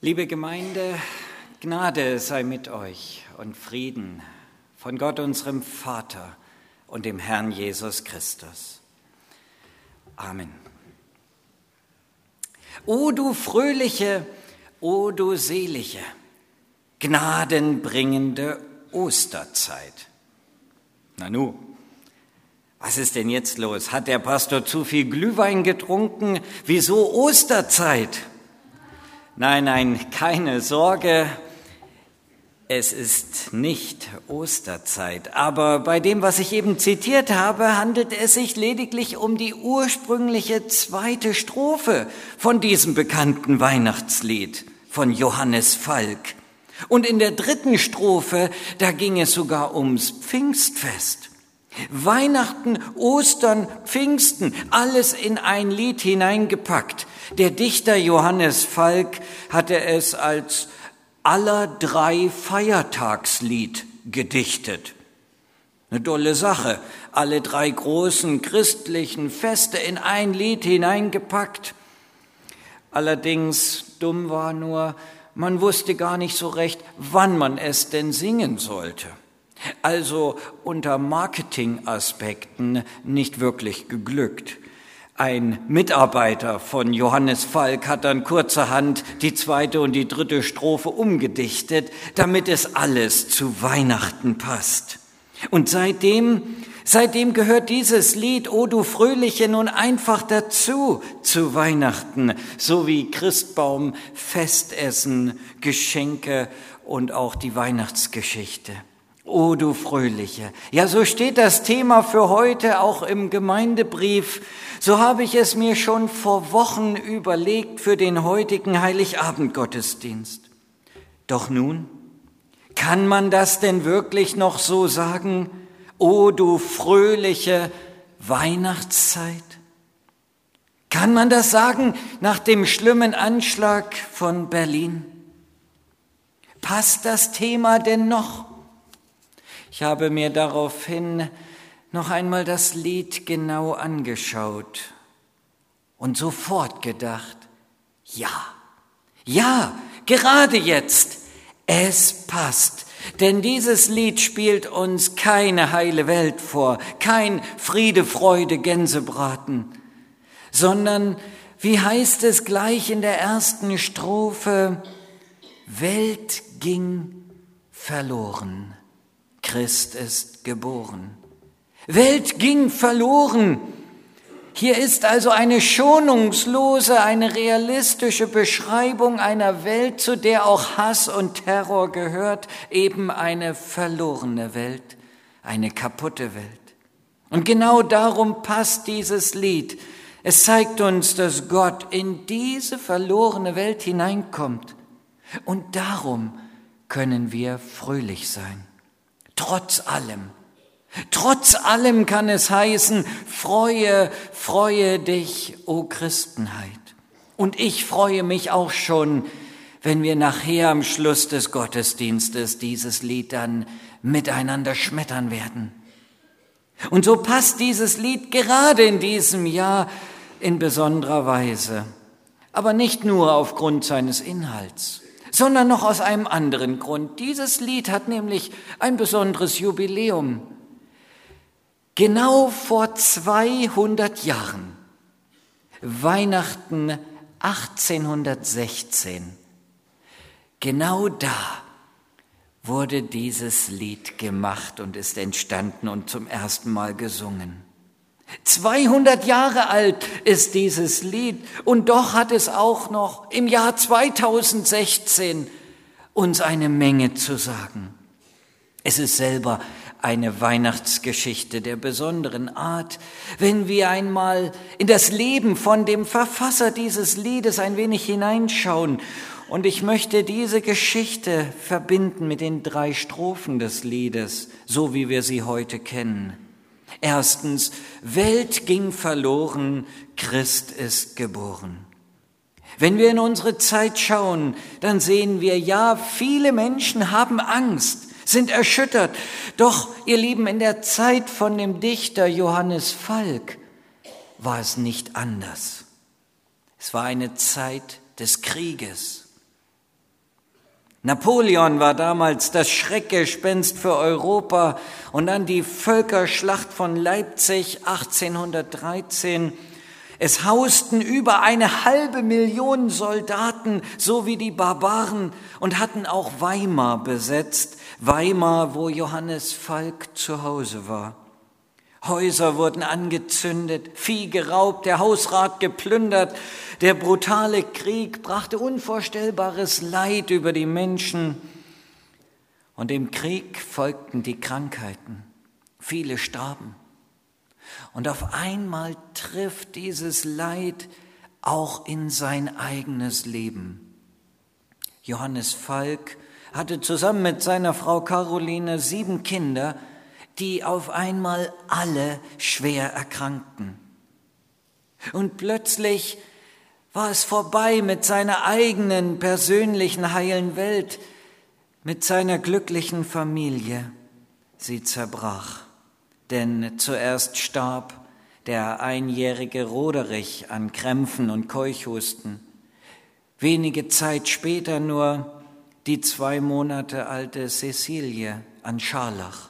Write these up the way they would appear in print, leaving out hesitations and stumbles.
Liebe Gemeinde, Gnade sei mit euch und Frieden von Gott, unserem Vater und dem Herrn Jesus Christus. Amen. O du fröhliche, o du selige, gnadenbringende Osterzeit. Nanu, was ist denn jetzt los? Hat der Pastor zu viel Glühwein getrunken? Wieso Osterzeit? Nein, keine Sorge, es ist nicht Osterzeit. Aber bei dem, was ich eben zitiert habe, handelt es sich lediglich um die ursprüngliche zweite Strophe von diesem bekannten Weihnachtslied von Johannes Falk. Und in der dritten Strophe, da ging es sogar ums Pfingstfest. Weihnachten, Ostern, Pfingsten, alles in ein Lied hineingepackt. Der Dichter Johannes Falk hatte es als aller drei Feiertagslied gedichtet. Eine tolle Sache, alle drei großen christlichen Feste in ein Lied hineingepackt. Allerdings dumm war nur, man wusste gar nicht so recht, wann man es denn singen sollte. Also unter Marketingaspekten nicht wirklich geglückt. Ein Mitarbeiter von Johannes Falk hat dann kurzerhand die zweite und die dritte Strophe umgedichtet, damit es alles zu Weihnachten passt. Und seitdem gehört dieses Lied, O du Fröhliche, nun einfach dazu zu Weihnachten, so wie Christbaum, Festessen, Geschenke und auch die Weihnachtsgeschichte. O du Fröhliche. Ja, so steht das Thema für heute auch im Gemeindebrief. So habe ich es mir schon vor Wochen überlegt für den heutigen Heiligabend-Gottesdienst. Doch nun, kann man das denn wirklich noch so sagen? O du fröhliche Weihnachtszeit? Kann man das sagen nach dem schlimmen Anschlag von Berlin? Passt das Thema denn noch? Ich habe mir daraufhin noch einmal das Lied genau angeschaut und sofort gedacht, ja, gerade jetzt, es passt. Denn dieses Lied spielt uns keine heile Welt vor, kein Friede, Freude, Gänsebraten, sondern, wie heißt es gleich in der ersten Strophe, Welt ging verloren. Christ ist geboren. Welt ging verloren. Hier ist also eine schonungslose, eine realistische Beschreibung einer Welt, zu der auch Hass und Terror gehört, eben eine verlorene Welt, eine kaputte Welt. Und genau darum passt dieses Lied. Es zeigt uns, dass Gott in diese verlorene Welt hineinkommt. Und darum können wir fröhlich sein. Trotz allem kann es heißen, freue dich, o Christenheit. Und ich freue mich auch schon, wenn wir nachher am Schluss des Gottesdienstes dieses Lied dann miteinander schmettern werden. Und so passt dieses Lied gerade in diesem Jahr in besonderer Weise. Aber nicht nur aufgrund seines Inhalts, sondern noch aus einem anderen Grund. Dieses Lied hat nämlich ein besonderes Jubiläum. Genau vor 200 Jahren, Weihnachten 1816, genau da wurde dieses Lied gemacht und ist entstanden und zum ersten Mal gesungen. 200 Jahre alt ist dieses Lied und doch hat es auch noch im Jahr 2016 uns eine Menge zu sagen. Es ist selber eine Weihnachtsgeschichte der besonderen Art, wenn wir einmal in das Leben von dem Verfasser dieses Liedes ein wenig hineinschauen. Und ich möchte diese Geschichte verbinden mit den 3 Strophen des Liedes, so wie wir sie heute kennen. Erstens, Welt ging verloren, Christ ist geboren. Wenn wir in unsere Zeit schauen, dann sehen wir, ja, viele Menschen haben Angst, sind erschüttert. Doch, ihr Lieben, in der Zeit von dem Dichter Johannes Falk war es nicht anders. Es war eine Zeit des Krieges. Napoleon war damals das Schreckgespenst für Europa und dann die Völkerschlacht von Leipzig 1813. Es hausten über 500.000 Soldaten, so wie die Barbaren, und hatten auch Weimar besetzt. Weimar, wo Johannes Falk zu Hause war. Häuser wurden angezündet, Vieh geraubt, der Hausrat geplündert. Der brutale Krieg brachte unvorstellbares Leid über die Menschen. Und dem Krieg folgten die Krankheiten. Viele starben. Und auf einmal trifft dieses Leid auch in sein eigenes Leben. Johannes Falk hatte zusammen mit seiner Frau Caroline 7 Kinder, die auf einmal alle schwer erkrankten. Und plötzlich war es vorbei mit seiner eigenen persönlichen heilen Welt, mit seiner glücklichen Familie. Sie zerbrach, denn zuerst starb der 1-jährige Roderich an Krämpfen und Keuchhusten. Wenige Zeit später nur die 2 Monate alte Cäcilie an Scharlach.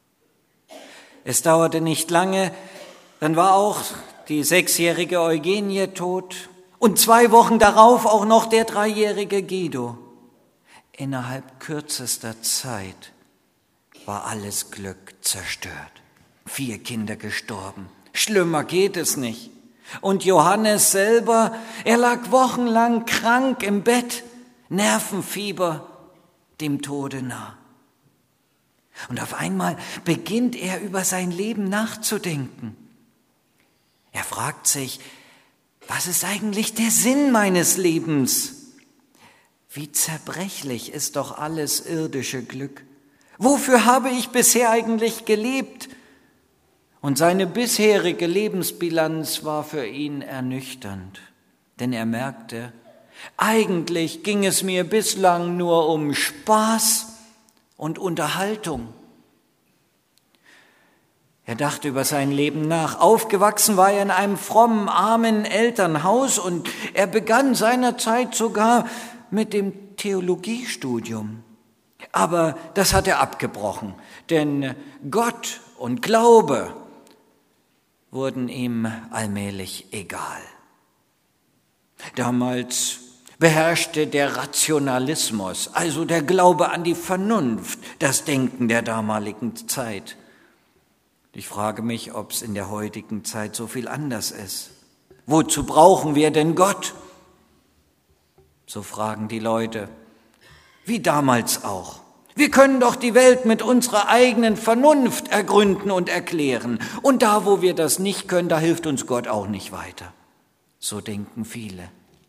Es dauerte nicht lange, dann war auch die 6-jährige Eugenie tot und 2 Wochen darauf auch noch der 3-jährige Guido. Innerhalb kürzester Zeit war alles Glück zerstört. 4 Kinder gestorben. Schlimmer geht es nicht. Und Johannes selber, er lag wochenlang krank im Bett, Nervenfieber, dem Tode nah. Und auf einmal beginnt er über sein Leben nachzudenken. Er fragt sich, was ist eigentlich der Sinn meines Lebens? Wie zerbrechlich ist doch alles irdische Glück. Wofür habe ich bisher eigentlich gelebt? Und seine bisherige Lebensbilanz war für ihn ernüchternd, denn er merkte, eigentlich ging es mir bislang nur um Spaß und Unterhaltung. Er dachte über sein Leben nach. Aufgewachsen war er in einem frommen, armen Elternhaus und er begann seinerzeit sogar mit dem Theologiestudium. Aber das hat er abgebrochen, denn Gott und Glaube wurden ihm allmählich egal. Damals beherrschte der Rationalismus, also der Glaube an die Vernunft, das Denken der damaligen Zeit. Ich frage mich, ob es in der heutigen Zeit so viel anders ist. Wozu brauchen wir denn Gott? So fragen die Leute, wie damals auch. Wir können doch die Welt mit unserer eigenen Vernunft ergründen und erklären. Und da, wo wir das nicht können, da hilft uns Gott auch nicht weiter. So denken viele.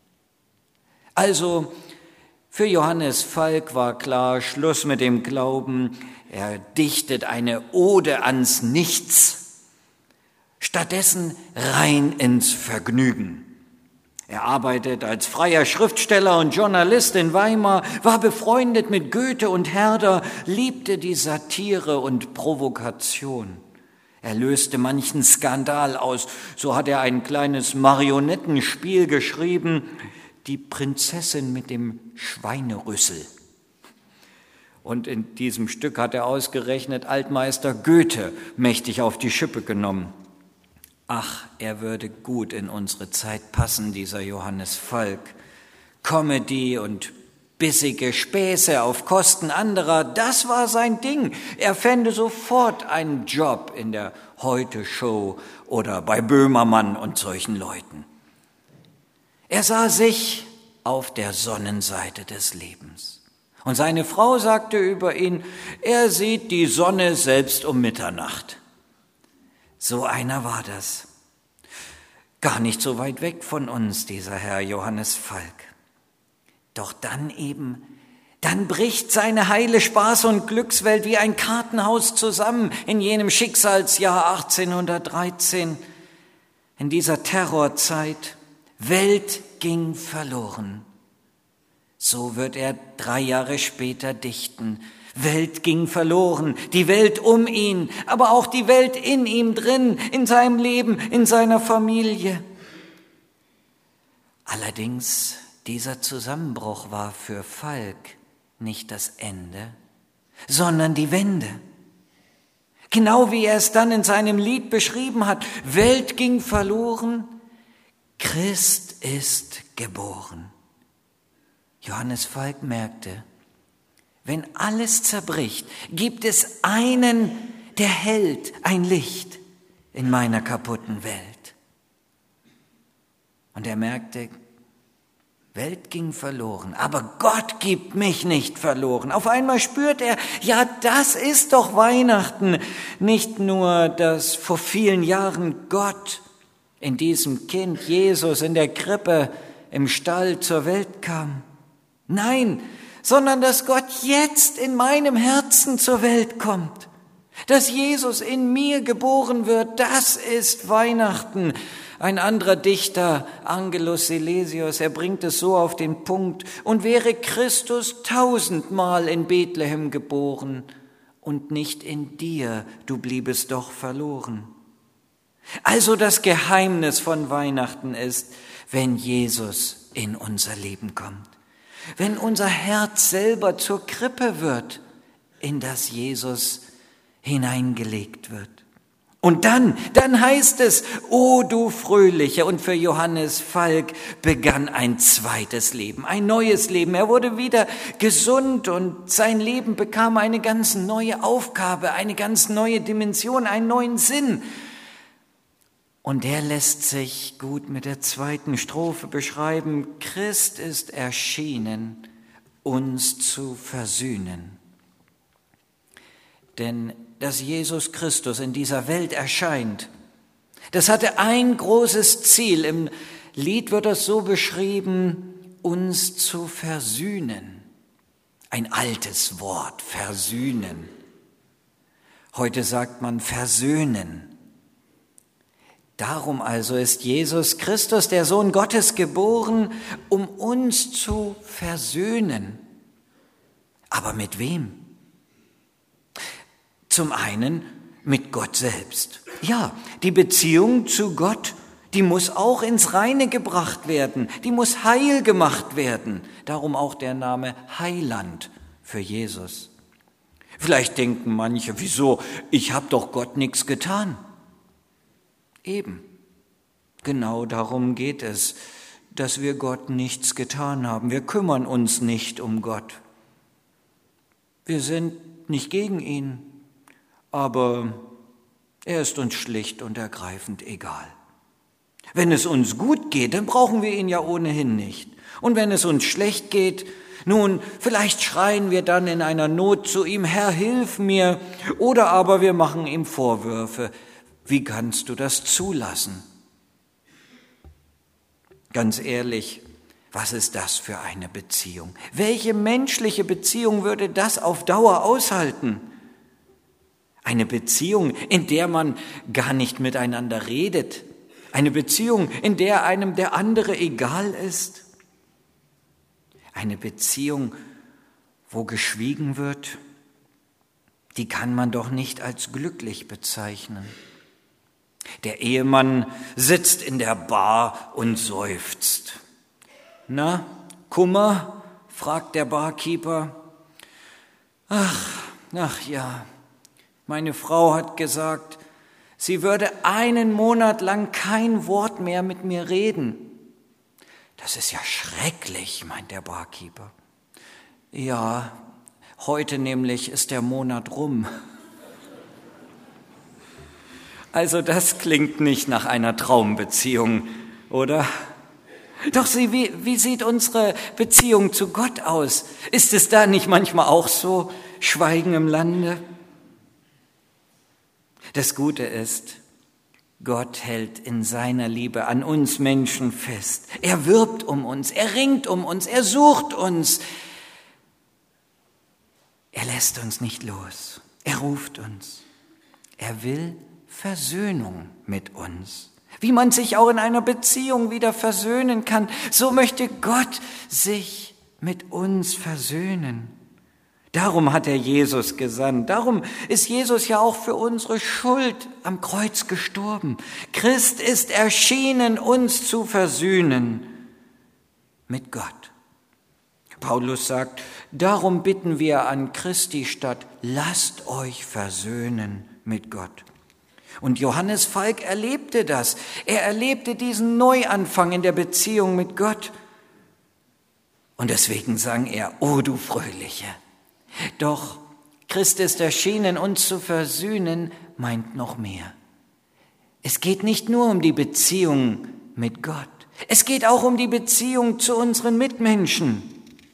Also, für Johannes Falk war klar, Schluss mit dem Glauben. Er dichtet eine Ode ans Nichts. Stattdessen rein ins Vergnügen. Er arbeitet als freier Schriftsteller und Journalist in Weimar, war befreundet mit Goethe und Herder, liebte die Satire und Provokation. Er löste manchen Skandal aus. So hat er ein kleines Marionettenspiel geschrieben, Die Prinzessin mit dem Schweinerüssel. Und in diesem Stück hat er ausgerechnet Altmeister Goethe mächtig auf die Schippe genommen. Ach, er würde gut in unsere Zeit passen, dieser Johannes Falk. Comedy und bissige Späße auf Kosten anderer, das war sein Ding. Er fände sofort einen Job in der Heute-Show oder bei Böhmermann und solchen Leuten. Er sah sich auf der Sonnenseite des Lebens. Und seine Frau sagte über ihn, er sieht die Sonne selbst um Mitternacht. So einer war das. Gar nicht so weit weg von uns, dieser Herr Johannes Falk. Doch dann bricht seine heile Spaß- und Glückswelt wie ein Kartenhaus zusammen in jenem Schicksalsjahr 1813, in dieser Terrorzeit. Welt ging verloren. So wird er 3 Jahre später dichten. Welt ging verloren, die Welt um ihn, aber auch die Welt in ihm drin, in seinem Leben, in seiner Familie. Allerdings, dieser Zusammenbruch war für Falk nicht das Ende, sondern die Wende. Genau wie er es dann in seinem Lied beschrieben hat. Welt ging verloren, Christ ist geboren. Johannes Falk merkte, wenn alles zerbricht, gibt es einen, der hält ein Licht in meiner kaputten Welt. Und er merkte, Welt ging verloren, aber Gott gibt mich nicht verloren. Auf einmal spürt er, ja, das ist doch Weihnachten. Nicht nur, dass vor vielen Jahren Gott in diesem Kind Jesus in der Krippe im Stall zur Welt kam. Nein, sondern dass Gott jetzt in meinem Herzen zur Welt kommt. Dass Jesus in mir geboren wird, das ist Weihnachten. Ein anderer Dichter, Angelus Silesius, er bringt es so auf den Punkt: Und wäre Christus 1000-mal in Bethlehem geboren und nicht in dir, du bliebest doch verloren. Also das Geheimnis von Weihnachten ist, wenn Jesus in unser Leben kommt. Wenn unser Herz selber zur Krippe wird, in das Jesus hineingelegt wird. Und dann heißt es, o du Fröhliche, und für Johannes Falk begann ein zweites Leben, ein neues Leben. Er wurde wieder gesund und sein Leben bekam eine ganz neue Aufgabe, eine ganz neue Dimension, einen neuen Sinn. Und der lässt sich gut mit der zweiten Strophe beschreiben. Christ ist erschienen, uns zu versöhnen. Denn dass Jesus Christus in dieser Welt erscheint, das hatte ein großes Ziel. Im Lied wird das so beschrieben, uns zu versöhnen. Ein altes Wort, versöhnen. Heute sagt man versöhnen. Darum also ist Jesus Christus, der Sohn Gottes, geboren, um uns zu versöhnen. Aber mit wem? Zum einen mit Gott selbst. Ja, die Beziehung zu Gott, die muss auch ins Reine gebracht werden, die muss heil gemacht werden. Darum auch der Name Heiland für Jesus. Vielleicht denken manche, wieso, ich habe doch Gott nichts getan. Eben, genau darum geht es, dass wir Gott nichts getan haben. Wir kümmern uns nicht um Gott. Wir sind nicht gegen ihn, aber er ist uns schlicht und ergreifend egal. Wenn es uns gut geht, dann brauchen wir ihn ja ohnehin nicht. Und wenn es uns schlecht geht, nun, vielleicht schreien wir dann in einer Not zu ihm, Herr, hilf mir, oder aber wir machen ihm Vorwürfe. Wie kannst du das zulassen? Ganz ehrlich, was ist das für eine Beziehung? Welche menschliche Beziehung würde das auf Dauer aushalten? Eine Beziehung, in der man gar nicht miteinander redet. Eine Beziehung, in der einem der andere egal ist. Eine Beziehung, wo geschwiegen wird, die kann man doch nicht als glücklich bezeichnen. Der Ehemann sitzt in der Bar und seufzt. Na, Kummer? Fragt der Barkeeper. Ach ja, meine Frau hat gesagt, sie würde einen Monat lang kein Wort mehr mit mir reden. Das ist ja schrecklich, meint der Barkeeper. Ja, heute nämlich ist der Monat rum. Also das klingt nicht nach einer Traumbeziehung, oder? Doch wie sieht unsere Beziehung zu Gott aus? Ist es da nicht manchmal auch so, Schweigen im Lande? Das Gute ist, Gott hält in seiner Liebe an uns Menschen fest. Er wirbt um uns, er ringt um uns, er sucht uns. Er lässt uns nicht los, er ruft uns. Er will Versöhnung mit uns. Wie man sich auch in einer Beziehung wieder versöhnen kann, so möchte Gott sich mit uns versöhnen. Darum hat er Jesus gesandt. Darum ist Jesus ja auch für unsere Schuld am Kreuz gestorben. Christ ist erschienen, uns zu versöhnen mit Gott. Paulus sagt, darum bitten wir an Christi statt, lasst euch versöhnen mit Gott. Und Johannes Falk erlebte das. Er erlebte diesen Neuanfang in der Beziehung mit Gott. Und deswegen sang er, o du Fröhliche. Doch Christ ist erschienen, uns zu versöhnen, meint noch mehr. Es geht nicht nur um die Beziehung mit Gott. Es geht auch um die Beziehung zu unseren Mitmenschen.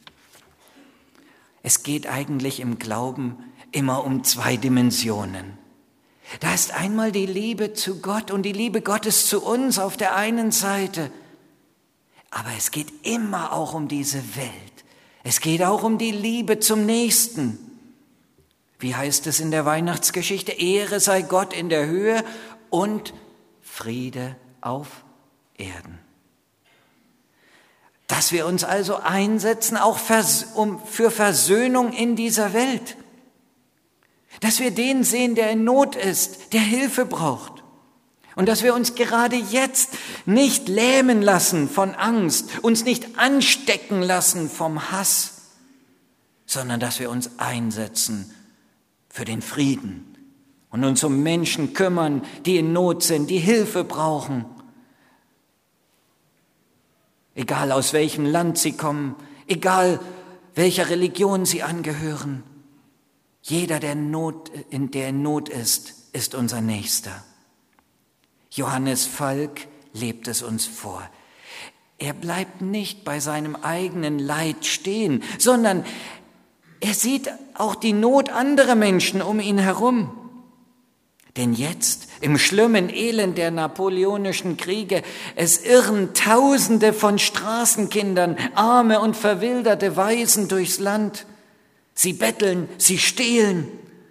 Es geht eigentlich im Glauben immer um zwei Dimensionen. Da ist einmal die Liebe zu Gott und die Liebe Gottes zu uns auf der einen Seite. Aber es geht immer auch um diese Welt. Es geht auch um die Liebe zum Nächsten. Wie heißt es in der Weihnachtsgeschichte? Ehre sei Gott in der Höhe und Friede auf Erden. Dass wir uns also einsetzen, auch für Versöhnung in dieser Welt. Dass wir den sehen, der in Not ist, der Hilfe braucht. Und dass wir uns gerade jetzt nicht lähmen lassen von Angst, uns nicht anstecken lassen vom Hass, sondern dass wir uns einsetzen für den Frieden und uns um Menschen kümmern, die in Not sind, die Hilfe brauchen. Egal aus welchem Land sie kommen, egal welcher Religion sie angehören. Jeder, der in Not ist, ist unser Nächster. Johannes Falk lebt es uns vor. Er bleibt nicht bei seinem eigenen Leid stehen, sondern er sieht auch die Not anderer Menschen um ihn herum. Denn jetzt, im schlimmen Elend der napoleonischen Kriege, es irren Tausende von Straßenkindern, arme und verwilderte Waisen durchs Land. Sie betteln, sie stehlen.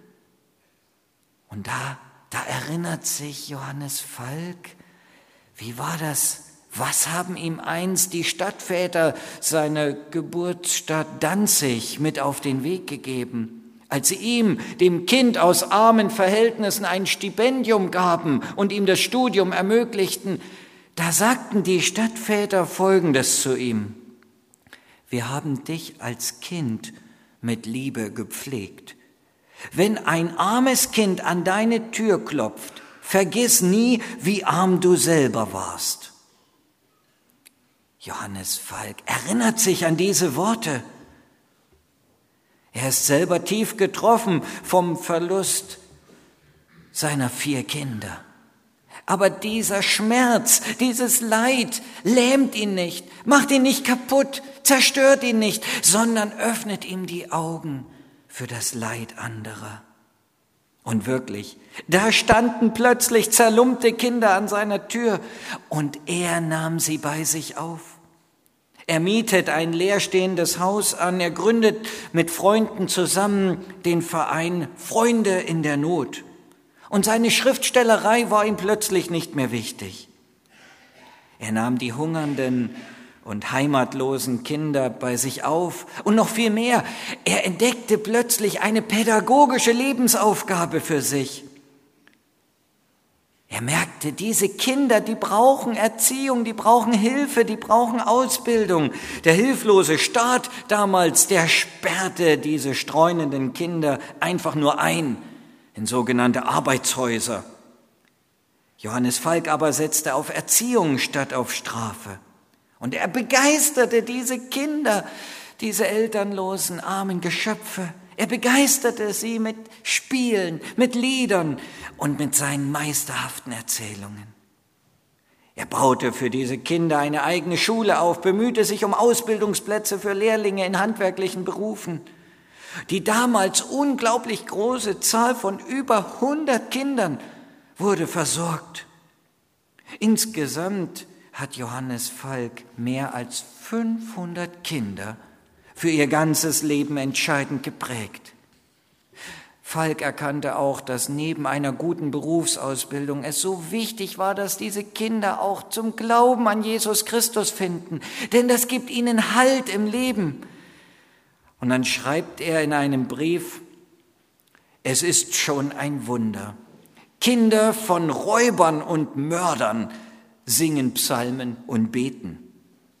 Und da erinnert sich Johannes Falk, wie war das? Was haben ihm einst die Stadtväter seiner Geburtsstadt Danzig mit auf den Weg gegeben? Als sie ihm, dem Kind aus armen Verhältnissen, ein Stipendium gaben und ihm das Studium ermöglichten, da sagten die Stadtväter Folgendes zu ihm: Wir haben dich als Kind mit Liebe gepflegt. Wenn ein armes Kind an deine Tür klopft, vergiss nie, wie arm du selber warst. Johannes Falk erinnert sich an diese Worte. Er ist selber tief getroffen vom Verlust seiner 4 Kinder. Aber dieser Schmerz, dieses Leid lähmt ihn nicht, macht ihn nicht kaputt, zerstört ihn nicht, sondern öffnet ihm die Augen für das Leid anderer. Und wirklich, da standen plötzlich zerlumpte Kinder an seiner Tür und er nahm sie bei sich auf. Er mietet ein leerstehendes Haus an, er gründet mit Freunden zusammen den Verein Freunde in der Not. Und seine Schriftstellerei war ihm plötzlich nicht mehr wichtig. Er nahm die hungernden und heimatlosen Kinder bei sich auf und noch viel mehr. Er entdeckte plötzlich eine pädagogische Lebensaufgabe für sich. Er merkte, diese Kinder, die brauchen Erziehung, die brauchen Hilfe, die brauchen Ausbildung. Der hilflose Staat damals, der sperrte diese streunenden Kinder einfach nur ein in sogenannte Arbeitshäuser. Johannes Falk aber setzte auf Erziehung statt auf Strafe. Und er begeisterte diese Kinder, diese elternlosen, armen Geschöpfe. Er begeisterte sie mit Spielen, mit Liedern und mit seinen meisterhaften Erzählungen. Er baute für diese Kinder eine eigene Schule auf, bemühte sich um Ausbildungsplätze für Lehrlinge in handwerklichen Berufen. Die damals unglaublich große Zahl von über 100 Kindern wurde versorgt. Insgesamt hat Johannes Falk mehr als 500 Kinder für ihr ganzes Leben entscheidend geprägt. Falk erkannte auch, dass neben einer guten Berufsausbildung es so wichtig war, dass diese Kinder auch zum Glauben an Jesus Christus finden, denn das gibt ihnen Halt im Leben. Und dann schreibt er in einem Brief: Es ist schon ein Wunder. Kinder von Räubern und Mördern singen Psalmen und beten.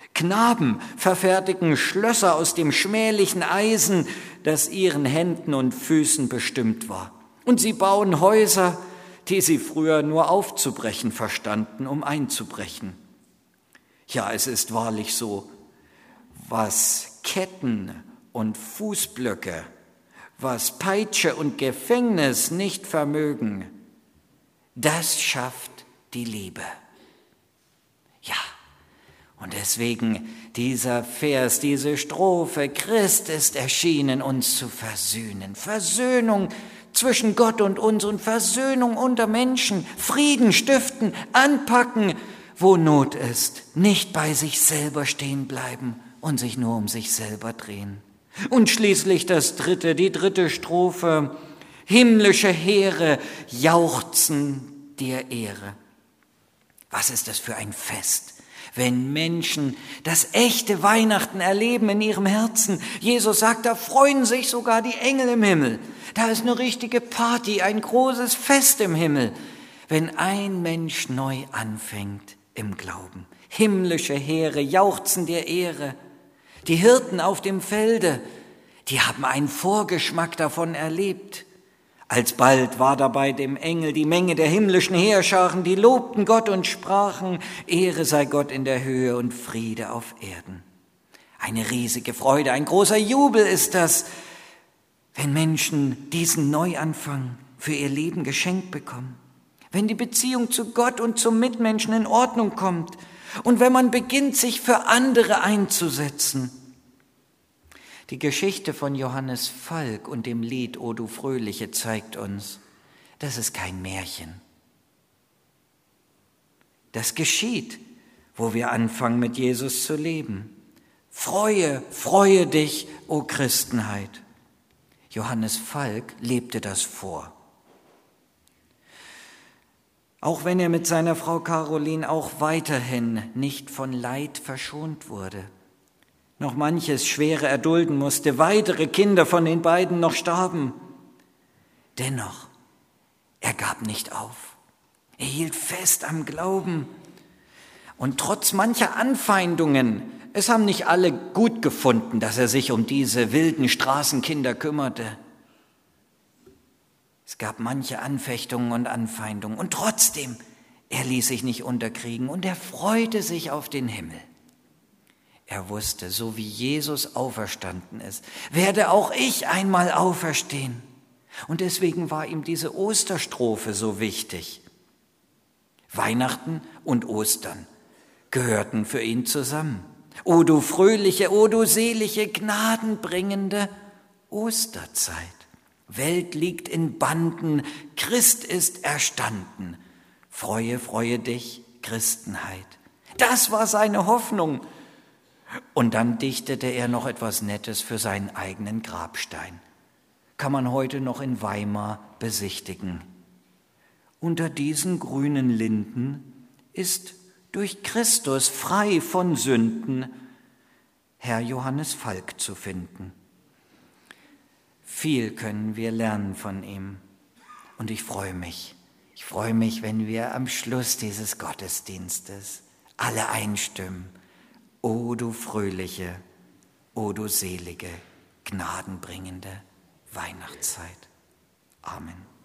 Knaben verfertigen Schlösser aus dem schmählichen Eisen, das ihren Händen und Füßen bestimmt war. Und sie bauen Häuser, die sie früher nur aufzubrechen verstanden, um einzubrechen. Ja, es ist wahrlich so, was Ketten und Fußblöcke, was Peitsche und Gefängnis nicht vermögen, das schafft die Liebe. Ja, und deswegen dieser Vers, diese Strophe: Christ ist erschienen, uns zu versöhnen. Versöhnung zwischen Gott und uns und Versöhnung unter Menschen, Frieden stiften, anpacken, wo Not ist, nicht bei sich selber stehen bleiben und sich nur um sich selber drehen. Und schließlich die dritte Strophe: himmlische Heere jauchzen dir Ehre. Was ist das für ein Fest, wenn Menschen das echte Weihnachten erleben in ihrem Herzen. Jesus sagt, da freuen sich sogar die Engel im Himmel. Da ist eine richtige Party, ein großes Fest im Himmel, wenn ein Mensch neu anfängt im Glauben. Himmlische Heere jauchzen dir Ehre. Die Hirten auf dem Felde, die haben einen Vorgeschmack davon erlebt. Alsbald war dabei dem Engel die Menge der himmlischen Heerscharen, die lobten Gott und sprachen, Ehre sei Gott in der Höhe und Friede auf Erden. Eine riesige Freude, ein großer Jubel ist das, wenn Menschen diesen Neuanfang für ihr Leben geschenkt bekommen, wenn die Beziehung zu Gott und zum Mitmenschen in Ordnung kommt und wenn man beginnt, sich für andere einzusetzen. Die Geschichte von Johannes Falk und dem Lied O du Fröhliche zeigt uns, das ist kein Märchen. Das geschieht, wo wir anfangen, mit Jesus zu leben. Freue dich, o Christenheit. Johannes Falk lebte das vor. Auch wenn er mit seiner Frau Caroline auch weiterhin nicht von Leid verschont wurde, noch manches Schwere erdulden musste, weitere Kinder von den beiden noch starben. Dennoch, er gab nicht auf. Er hielt fest am Glauben. Und trotz mancher Anfeindungen, es haben nicht alle gut gefunden, dass er sich um diese wilden Straßenkinder kümmerte. Es gab manche Anfechtungen und Anfeindungen. Und trotzdem, er ließ sich nicht unterkriegen und er freute sich auf den Himmel. Er wusste, so wie Jesus auferstanden ist, werde auch ich einmal auferstehen. Und deswegen war ihm diese Osterstrophe so wichtig. Weihnachten und Ostern gehörten für ihn zusammen. O du fröhliche, o du selige, gnadenbringende Osterzeit. Welt liegt in Banden, Christ ist erstanden. Freue dich, Christenheit. Das war seine Hoffnung. Und dann dichtete er noch etwas Nettes für seinen eigenen Grabstein. Kann man heute noch in Weimar besichtigen. Unter diesen grünen Linden ist durch Christus frei von Sünden Herr Johannes Falk zu finden. Viel können wir lernen von ihm. Und ich freue mich. Ich freue mich, wenn wir am Schluss dieses Gottesdienstes alle einstimmen. O du fröhliche, o du selige, gnadenbringende Weihnachtszeit. Amen.